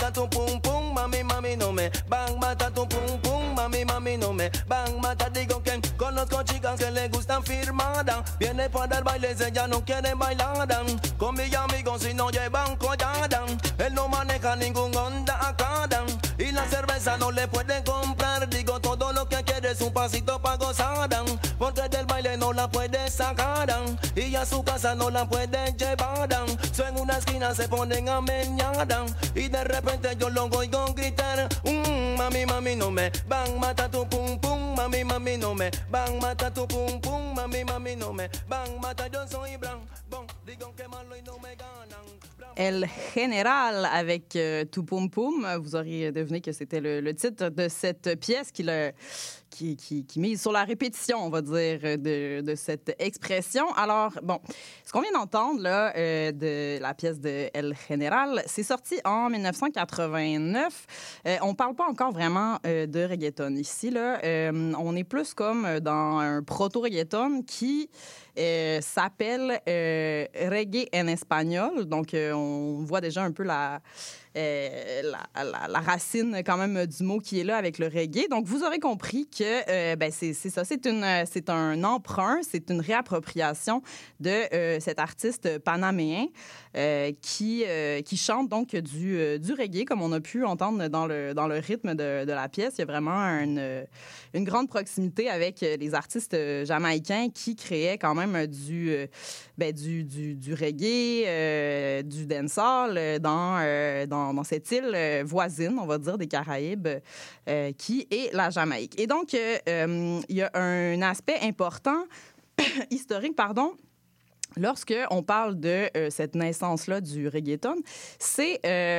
pum pum, mami no me bang mata tu pum pum, mami no me bang mata. Digo que conozco chicas que le gustan firmadas, viene para el baile, ella no quiere bailar. Con mis amigos si no llevan collada, él no maneja ningún Honda Acada y la cerveza no le puede comprar. Digo todo lo que quiere es un pasito pa' gozar, porque del baile no la puede sacar y a su casa no la puede llevar. So en una esquina se ponen a meñar y de repente yo lo oigo gritar, mami no me bang mata tu pum pum, mami no me bang mata tu pum pum, mami no me bang mata. Yo soy blanc, bon, digo que malo y no me ganan. El General avec Tout Poum Poum. Vous auriez deviné que c'était le titre de cette pièce qui mise sur la répétition, on va dire, de cette expression. Alors, bon, ce qu'on vient d'entendre, là, de la pièce de El General, c'est sorti en 1989. On parle pas encore vraiment de reggaeton ici, là. On est plus comme dans un proto-reggaeton qui s'appelle reggae en espagnol. Donc, on voit déjà un peu la racine quand même du mot qui est là avec le reggae. Donc, vous aurez compris que c'est ça, c'est un emprunt, c'est une réappropriation de cet artiste panaméen qui chante donc du reggae, comme on a pu entendre dans le rythme de la pièce. Il y a vraiment une grande proximité avec les artistes jamaïcains qui créaient quand même du reggae, du dancehall dans cette île voisine, on va dire, des Caraïbes, qui est la Jamaïque. Et donc, il y a un aspect important, historique, pardon, lorsque on parle de cette naissance-là du reggaeton, c'est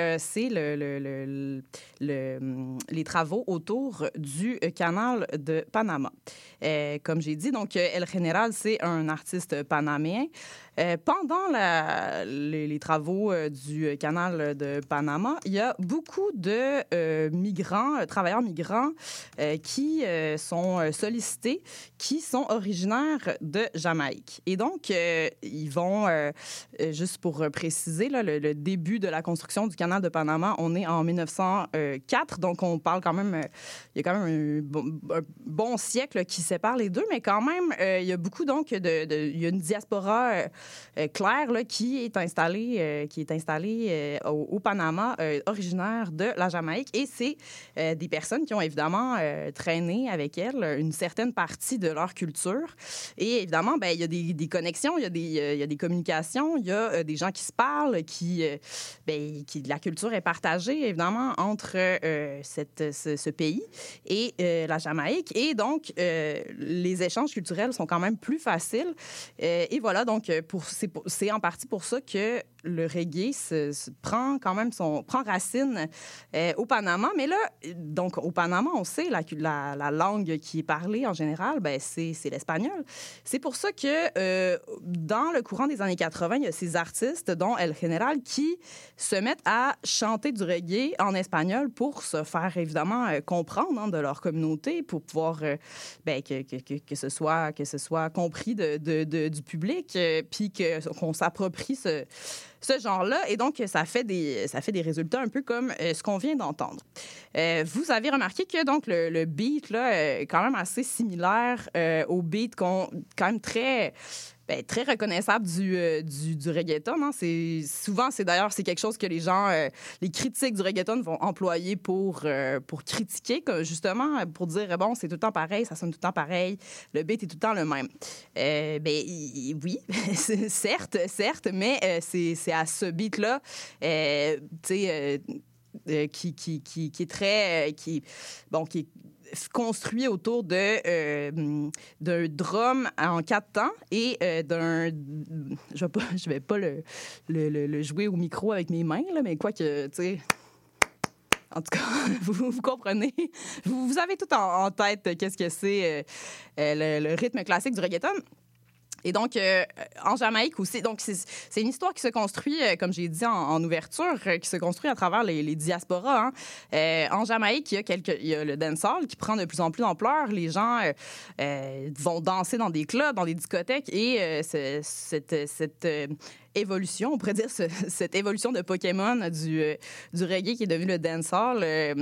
les travaux autour du canal de Panama. Comme j'ai dit, donc El General, c'est un artiste panaméen. Pendant les travaux du canal de Panama, il y a beaucoup de travailleurs migrants qui sont sollicités, qui sont originaires de Jamaïque. Et donc, ils vont, juste pour préciser, là, le début de la construction du canal de Panama, on est en 1904, donc on parle quand même, il y a quand même un bon siècle qui sépare les deux, mais quand même, il y a beaucoup, donc, il y a une diaspora claire là, qui est installée au Panama, originaire de la Jamaïque, et c'est des personnes qui ont évidemment traîné avec elles une certaine partie de leur culture. Et évidemment, il y a des connexions, il y a des communications, il y a des gens qui se parlent, la culture est partagée, évidemment, entre ce pays et la Jamaïque. Et donc, les échanges culturels sont quand même plus faciles. Et voilà, donc, c'est en partie pour ça que le reggae prend racine au Panama. Mais là, donc, au Panama, on sait, la langue qui est parlée en général, c'est l'espagnol. C'est pour ça que dans le courant des années 80, il y a ces artistes, dont El General, qui se mettent à chanter du reggae en espagnol pour se faire, évidemment, comprendre de leur communauté, pour pouvoir que ce soit compris du public, puis qu'on s'approprie ce genre-là. Et donc, ça fait des résultats un peu comme ce qu'on vient d'entendre. Vous avez remarqué que donc le beat là, est quand même assez similaire au beat quand même très reconnaissable du reggaeton. Hein. D'ailleurs, c'est quelque chose que les gens, les critiques du reggaeton vont employer pour critiquer, justement, pour dire, bon, c'est tout le temps pareil, ça sonne tout le temps pareil, le beat est tout le temps le même. Oui, certes, mais c'est à ce beat-là, qui est très... qui est construit autour d'un drum en 4 temps et d'un... Je vais pas le jouer au micro avec mes mains, là, mais quoi que, tu sais... En tout cas, vous comprenez. Vous avez tout en tête qu'est-ce que c'est le rythme classique du reggaeton. Et donc, en Jamaïque aussi, donc c'est une histoire qui se construit, comme j'ai dit en ouverture, qui se construit à travers les diasporas. Hein. En Jamaïque, il y a le dancehall qui prend de plus en plus d'ampleur. Les gens vont danser dans des clubs, dans des discothèques, et cette évolution, on pourrait dire cette évolution de Pokémon du reggae qui est devenu le dancehall,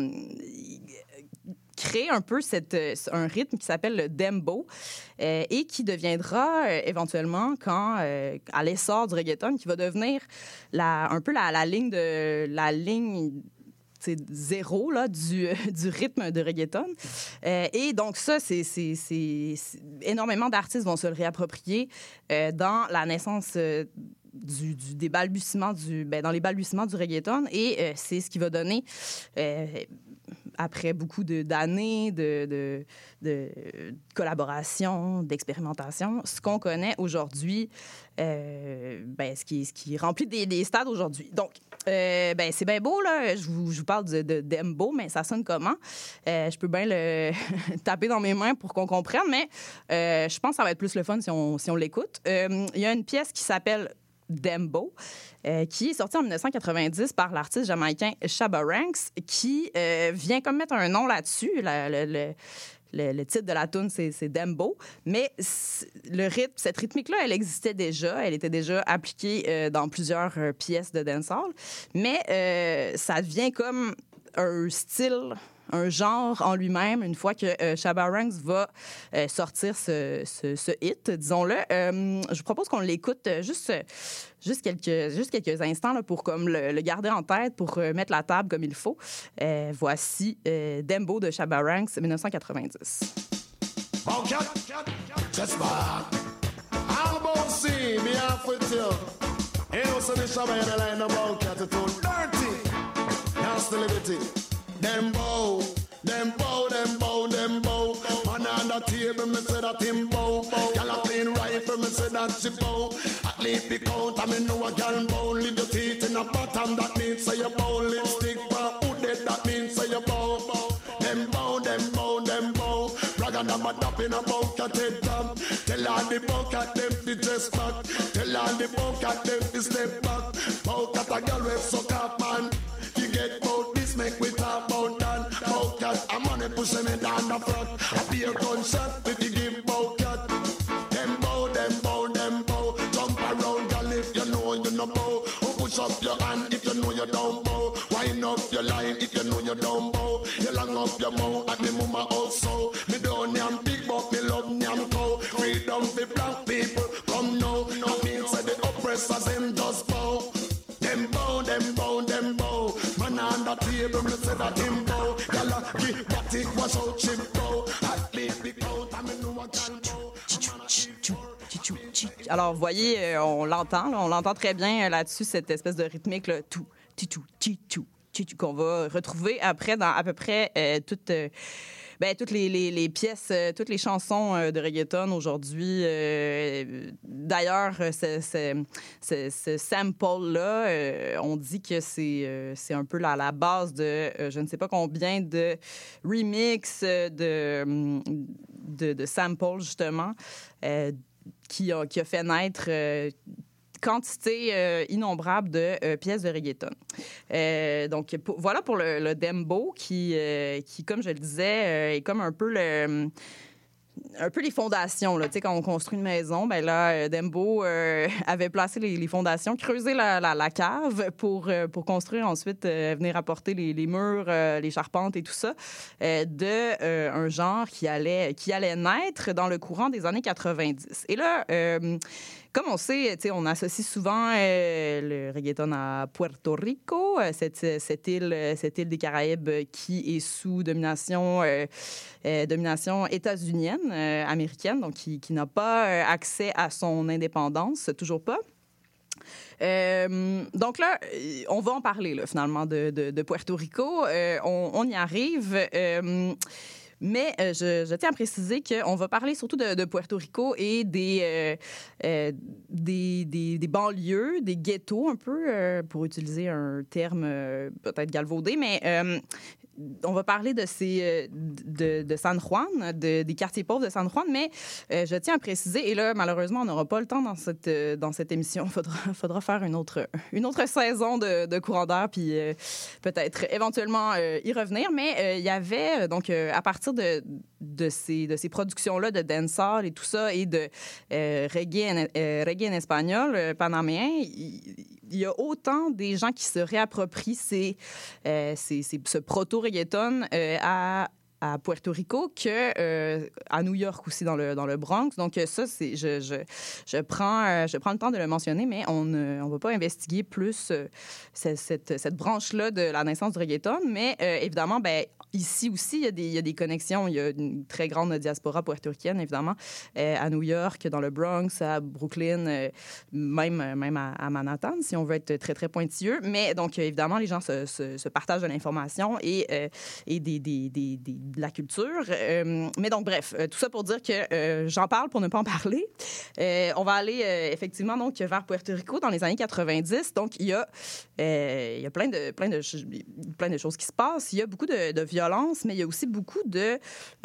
crée un peu un rythme qui s'appelle le dembow et qui deviendra éventuellement, à l'essor du reggaeton, qui va devenir un peu la ligne zéro là, du rythme de reggaeton. Et donc ça, c'est énormément d'artistes vont se le réapproprier dans la naissance des balbutiements dans les balbutiements du reggaeton, et c'est ce qui va donner après beaucoup d'années de collaboration, d'expérimentation, ce qu'on connaît aujourd'hui, ce qui remplit des stades aujourd'hui. Donc, c'est bien beau, là. Je vous parle de dembow, mais ça sonne comment? Je peux bien le taper dans mes mains pour qu'on comprenne, mais je pense que ça va être plus le fun si on l'écoute. Il y a une pièce qui s'appelle Dembow, qui est sorti en 1990 par l'artiste jamaïcain Shabba Ranks, qui vient comme mettre un nom là-dessus. Le titre de la tune, c'est Dembow. Mais cette rythmique-là, elle existait déjà. Elle était déjà appliquée dans plusieurs pièces de dancehall. Mais ça devient comme un style, un genre en lui-même, une fois que Shabba Ranks va sortir ce hit, disons-le. Je vous propose qu'on l'écoute juste quelques instants là, pour comme le garder en tête, pour mettre la table comme il faut. Voici Dembow de Shabba Ranks, 1990. Just back. I'm about to see me half with you. You know, so the Shabba in the line about cat to dirty. Nasty liberty. Dembow, dembow, dembow, dembow. Man on the table, me say that him bow. Gyal a clean rifle, me say that she bow. At least the count, I me know a gyal bow. Leave your teeth in the bottom, that means say you bow. Lipstick for who dead, that means say you bow. Dembow, dembow, dembow. Rag and I'm a dap in a bucket head top. Tell all the bucket them to dress back. Tell all the bucket them to step back. Bucket a gyal with suck up man. You get bout this, make we talk about that. Bucket, a money pushing me down the front. A beer gunshot, if you give bucket. Dembow, dembow, dembow. Jump around, girl, if you know you no bow. Oh, push up your hand if you know you don't bow. Wind up your line if you know you don't bow. You long up your mouth at me mama also. Me don't yam big, but me love yam cow. Freedom for black people, come now. That means that the oppressors them just bow. Dembow, dembow, dembow. Man on the table, me say that him bow. Y'all keep what it was out, chip bow. At least the count, I me know what can bow. Alors, vous voyez, on l'entend très bien là-dessus, cette espèce de rythmique, là, tout, qu'on va retrouver après dans à peu près toutes les pièces, toutes les chansons de reggaeton aujourd'hui. D'ailleurs, ce sample-là, on dit que c'est un peu la base de je ne sais pas combien de remix de samples, justement, qui a fait naître quantité innombrable de pièces de reggaeton. Donc, voilà pour le dembow qui, comme je le disais, est comme un peu les fondations. Là. Tu sais, quand on construit une maison, ben là, Dembow avait placé les fondations, creusé la cave pour construire ensuite, venir apporter les murs, les charpentes et tout ça, un genre qui allait naître dans le courant des années 90. Et là, comme on sait, on associe souvent le reggaeton à Puerto Rico, cette île des Caraïbes qui est sous domination états-unienne, américaine, donc qui n'a pas accès à son indépendance, toujours pas. Donc là, on va en parler là, finalement de Puerto Rico. On y arrive. Mais je tiens à préciser qu'on va parler surtout de Puerto Rico et des banlieues, des ghettos un peu, pour utiliser un terme peut-être galvaudé, mais on va parler de San Juan, des quartiers pauvres de San Juan, mais je tiens à préciser, et là, malheureusement, on n'aura pas le temps dans cette émission. Il faudra faire une autre saison de Courant d'air, puis peut-être éventuellement y revenir. Mais il y avait, donc, à partir de ces productions-là de dancehall et tout ça, et de reggae en espagnol panaméen, il y a autant des gens qui se réapproprient ce proto-reggaeton à Puerto Rico qu'à New York aussi, dans le Bronx. Donc ça, je prends le temps de le mentionner, mais on ne va pas investiguer plus cette branche-là de la naissance du reggaeton. Mais évidemment, ici aussi, il y a des connexions. Il y a une très grande diaspora puertoricaine, évidemment, à New York, dans le Bronx, à Brooklyn, même à Manhattan, si on veut être très, très pointilleux. Mais donc, évidemment, les gens se partagent de l'information et de la culture. Mais donc, bref, tout ça pour dire que j'en parle pour ne pas en parler. On va aller effectivement donc vers Puerto Rico dans les années 90. Donc, il y a plein de choses qui se passent. Il y a beaucoup de violence, mais il y a aussi beaucoup de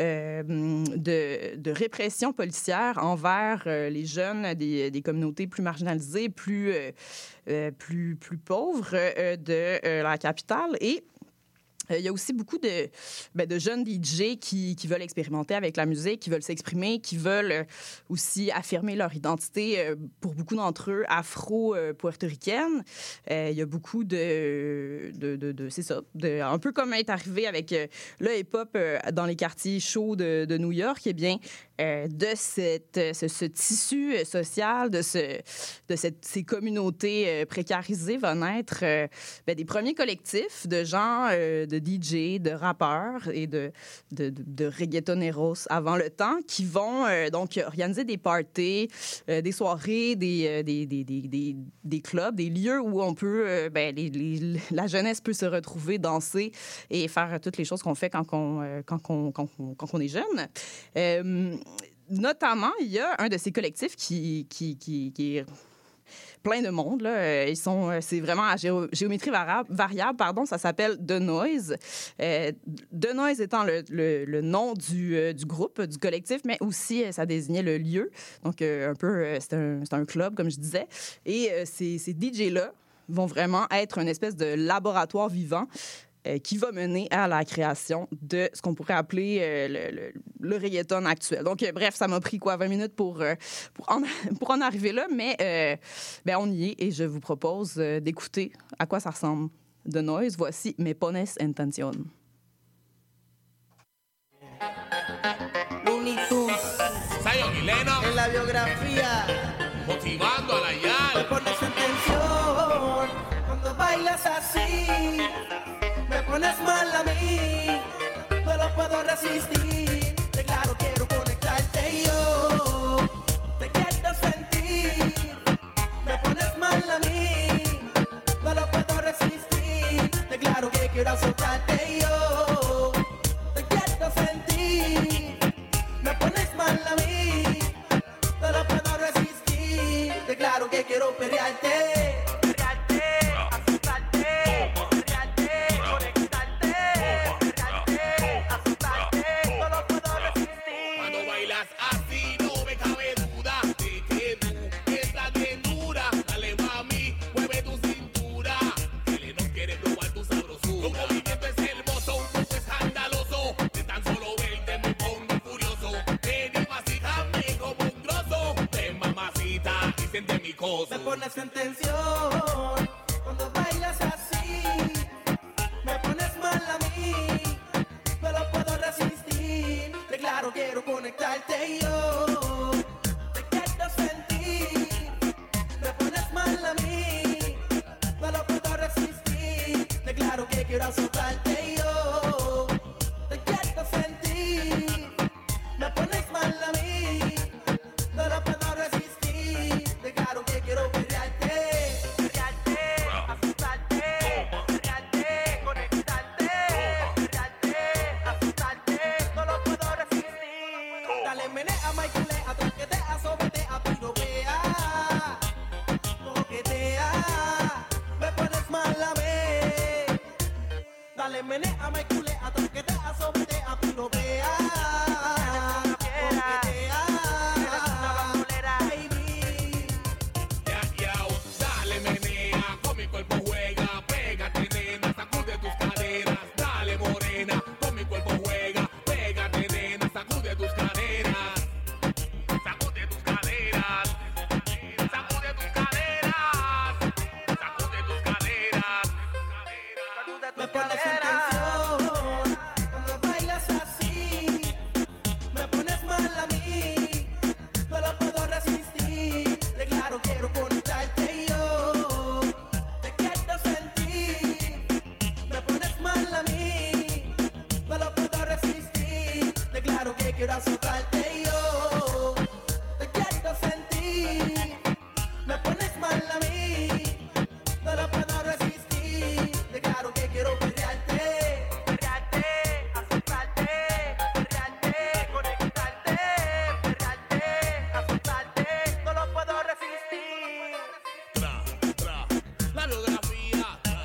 répression policière envers les jeunes des communautés plus marginalisées, plus pauvres de la capitale. Et il y a aussi beaucoup de jeunes DJ qui veulent expérimenter avec la musique, qui veulent s'exprimer, qui veulent aussi affirmer leur identité, pour beaucoup d'entre eux, afro-puertoricaine. Il y a beaucoup c'est ça, un peu comme est arrivé avec le hip-hop dans les quartiers chauds de New York, eh bien, de ce tissu social, de ces communautés précarisées va naître des premiers collectifs de gens, de DJ, de rappeurs et de reggaetoneros avant le temps qui vont donc organiser des parties, des soirées, des clubs, des lieux où on peut, la jeunesse peut se retrouver, danser et faire toutes les choses qu'on fait quand on est jeune. Notamment, il y a un de ces collectifs qui est plein de monde, là. C'est vraiment à géométrie variable, pardon. Ça s'appelle The Noise. The Noise étant le nom du groupe, du collectif, mais aussi ça désignait le lieu. Donc, un peu, c'est un club, comme je disais. Et ces DJ-là vont vraiment être une espèce de laboratoire vivant qui va mener à la création de ce qu'on pourrait appeler le reggaeton actuel. Donc, bref, ça m'a pris 20 minutes pour en arriver là, mais on y est et je vous propose d'écouter à quoi ça ressemble. The Noise, voici Me Pones en Tensión. Zion y Lennox En la biografía, motivando a la me YAL. pones en tensión cuando bailas así. Me pones mal a mí, no lo puedo resistir. De claro quiero conectarte y yo te quiero sentir. Me pones mal a mí, no lo puedo resistir. De claro que quiero soltarte y yo te quiero sentir. Me pones mal a mí, no lo puedo resistir. De claro que quiero pelearte. Cuando bailas así no me cabe duda de que tú estás bien dura. Dale mami, mueve tu cintura. Que no quiere probar tu sabrosura. Tu movimiento es hermoso, un poco escandaloso. De tan solo verte me pongo furioso. Ven y masíjame como un grosso. Ven mamacita y siente mi coso. Me pones en tensión cuando bailas así. Me pones mal a mí, no lo puedo resistir. De claro quiero conectarte y yo te quiero sentir. Me pones mal a mí, no lo puedo resistir. De claro que quiero soltarte y yo te quiero sentir. Me pones mal a mí, no lo puedo resistir. De claro que quiero pelearte, asustarte, conectarte, asustarte, no lo puedo resistir. Dale, menea menea, me culea, toquetea, sometea, piropea. Coquetea, baby. Dale menea, con mi cuerpo juega, pégate nena, sacude tus caderas, dale morena, con mi cuerpo juega, pégate nena, sacude tus caderas, sacude tus caderas, sacude tus caderas, sacude tus caderas, Me pones en tensión cuando bailas así, me pones mal a mí, no lo puedo resistir. De claro quiero conectarte yo, te quiero sentir. Me pones mal a mí, no lo puedo resistir. De claro que quiero azotarte yo, te quiero sentir. Me pones mal a mí, no lo puedo resistir. De claro que quiero perrearte, perrearte, azotarte, perrearte, conectarte, perrearte, azotarte. No lo puedo resistir. la biografía,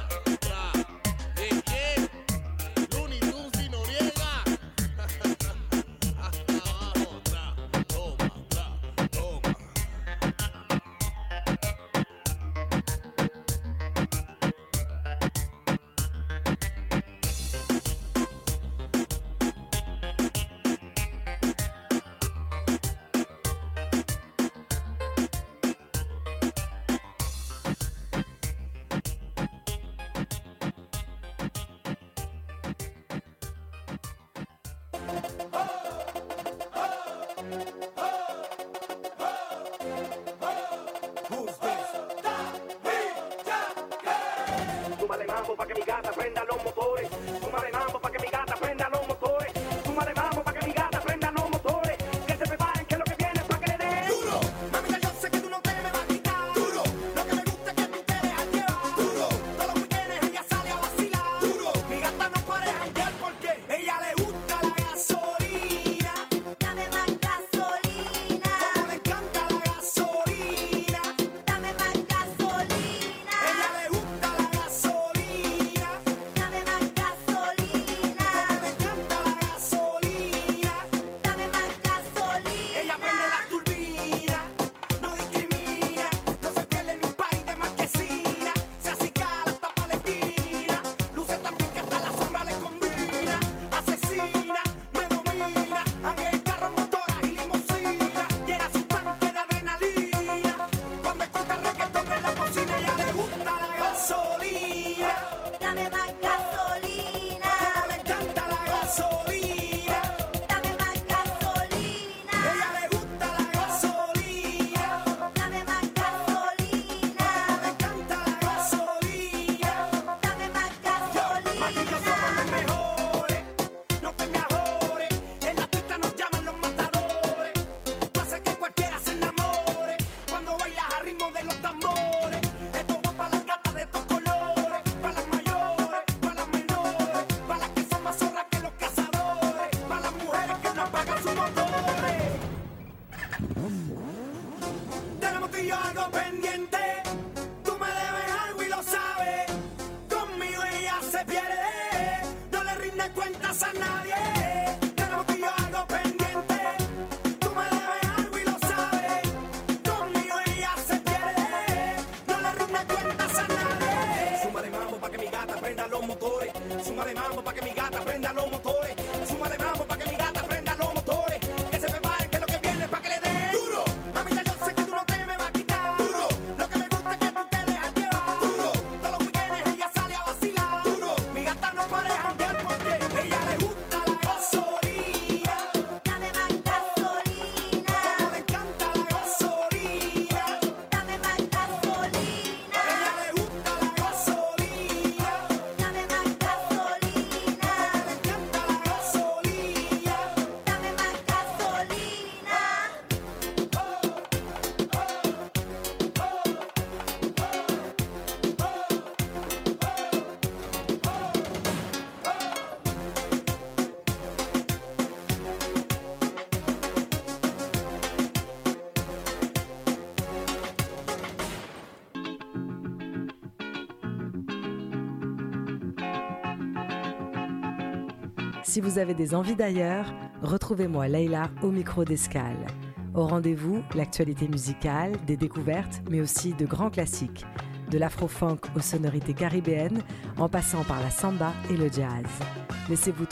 Looney Tunes y Noriega, hasta abajo, toma, toma. Súmale mambo pa' que mi gata prenda los motores. Súmale mambo pa' que mi gata prenda los motores. Súmale mambo pa' que mi gata prenda los motores. Que se preparen que lo que viene es pa' que le den duro. Mamita, yo sé que tú no te me vas a quitar duro. Lo que me gusta es que tú te dejas llevar duro. Todos los weekends ella sale a vacilar duro. Mi gata no para de janguear porque ella le gusta la gasolina. Dame más gasolina. Como le encanta la gasolina. Dame más gasolina. Ella le gusta la gasolina. Dame más gasolina. Como le encanta la gasolina. Dame más gasolina. Ella prende la turbina, no discrimina, no se pierde ni un país de marquesina. Se acicala hasta Palestina, luce tan bien que hasta la sombra le combina. Asesina, me domina, ande el carro, motora y limusina. Llena su tanque de adrenalina, cuando escucha reggaetón en la cocina. Ella le gusta la gasolina. Dame más gasolina. Como le encanta la gasolina. Dame más gasolina. Ella le gusta la gasolina. Dame más gasolina. Le encanta la gasolina. Dame más gasolina. Martillos somos los mejores, no te me ajores. En la pista nos llaman los matadores. Tú haces que cualquiera se enamore cuando bailas a ritmo de los tambores. Esto va para las gatas de estos colores, para las mayores, para las menores, para las que son más zorras que los cazadores, para las mujeres que no apagan sus motores. Tenemos tú y yo algo pendiente. Tú me debes algo y lo sabes. Conmigo ella se pierde. No le rinde cuentas a nadie. Tenemos tú y yo algo pendiente. Tú me debes algo y lo sabes. Conmigo ella se pierde. No le rinde cuentas a nadie. Súmale mambo pa' que mi gata prenda los motores. Súmale mambo pa' que mi gata prenda los motores. Súmale mambo pa' que mi gata prenda los motores. Que se preparen que lo que viene es pa' que le den duro. Mamita, yo sé que tú no te me vas a quitar duro. Lo que me gusta es que tú te dejas llevar duro. Todos los weekends ella sale a vacilar duro. Mi gata no para de janguear porque ella le gusta la gasolina. Dame más gasolina. Como le encanta la gasolina. Dame más gasolina. Ella le gusta la gasolina. Dame más gasolina. Le encanta la gasolina. si vous avez des envies d'ailleurs, retrouvez-moi Leïla au micro d'Escale. Au rendez-vous, l'actualité musicale, des découvertes, mais aussi de grands classiques. De l'afro-funk aux sonorités caribéennes, en passant par la samba et le jazz. Laissez-vous